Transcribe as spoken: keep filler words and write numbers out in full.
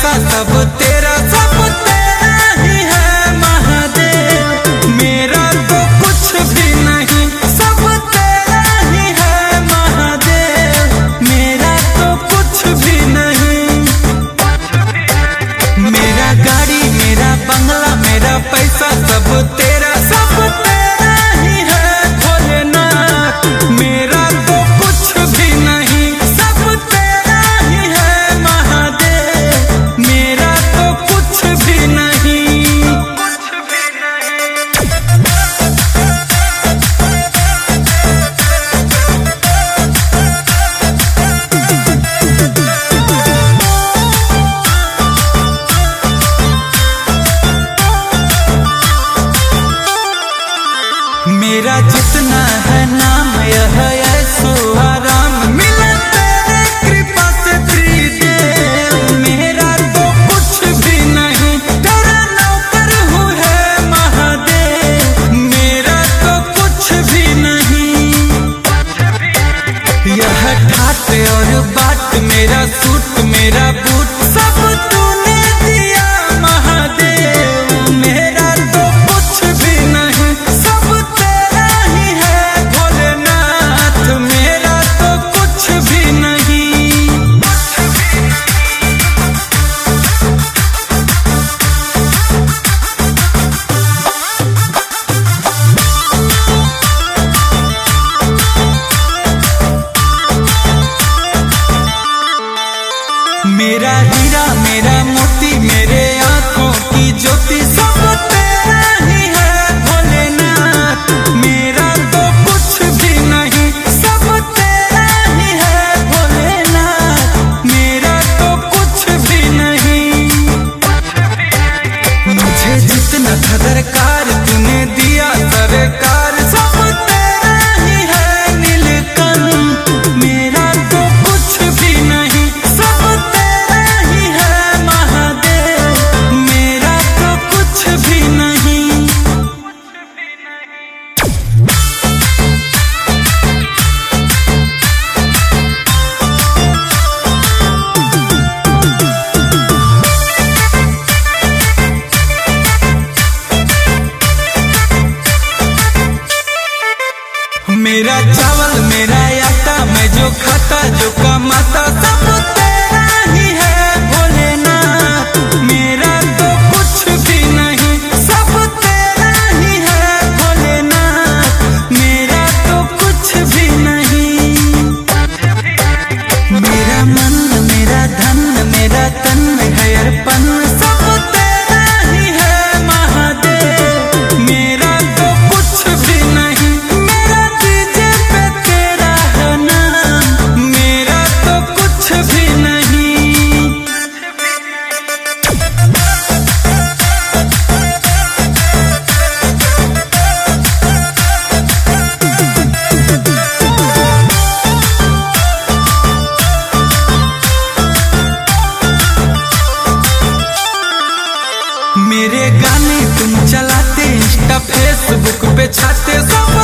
पैसा सब तेरा, सब तेरा ही है महादेव। मेरा तो कुछ भी नहीं, सब तेरा ही है महादेव। मेरा तो कुछ भी नहीं। मेरा गाड़ी, मेरा बंगला, मेरा पैसा सब तेरा, सब तेरा ही है भोलेनाथ। मेरा तो कुछ भी नहीं, सब तेरा ही है महादेव। मेरा तो कुछ भी नहीं। मेरा जितना है नाम यह ऐसो आराम, मिला तेरे कृपा से त्रिदेव। मेरा तो कुछ भी नहीं, तेरा नौकर हूँ है महादेव। मेरा तो कुछ भी नहीं। यह ठाट और बाट, मेरा सूट, मेरा बूट, सब तूने दिया महादेव। मेरा तो कुछ भी नहीं, सब तेरा ही है भोलेनाथ। मेरा तो कुछ भी नहीं। मेरा हीरा, मेरा मोती, मेरे आंखों की ज्योति, सब तेरा ही है भोलेनाथ। मेरा तो कुछ भी नहीं, सब तेरा ही है भोलेनाथ। मेरा तो कुछ भी नहीं। मुझे जितना था दरकार तूने दिया सरकार, सब तेरा ही है नीलकंठ। मेरा तो कुछ भी नहीं, सब तेरा ही है महादेव। मेरा तो कुछ भी नहीं। मेरा चावल, मेरा आटा, मैं जो खाता जो कमाता, सब तेरा ही है भोलेनाथ। मेरा तो कुछ भी नहीं, सब तेरा ही है भोलेनाथ। मेरा तो कुछ भी नहीं। मेरा मन, मेरा धन, मेरा तन है अर्पण, सब तेरा ही है महादेव। मेरा तो कुछ भी नहीं। मेरा डीजे पे तेरा है नाम। मेरा तो कुछ भी नहीं। मेरे गाने तुम चलाते, इंस्टा फेसबुक पे छाते, सब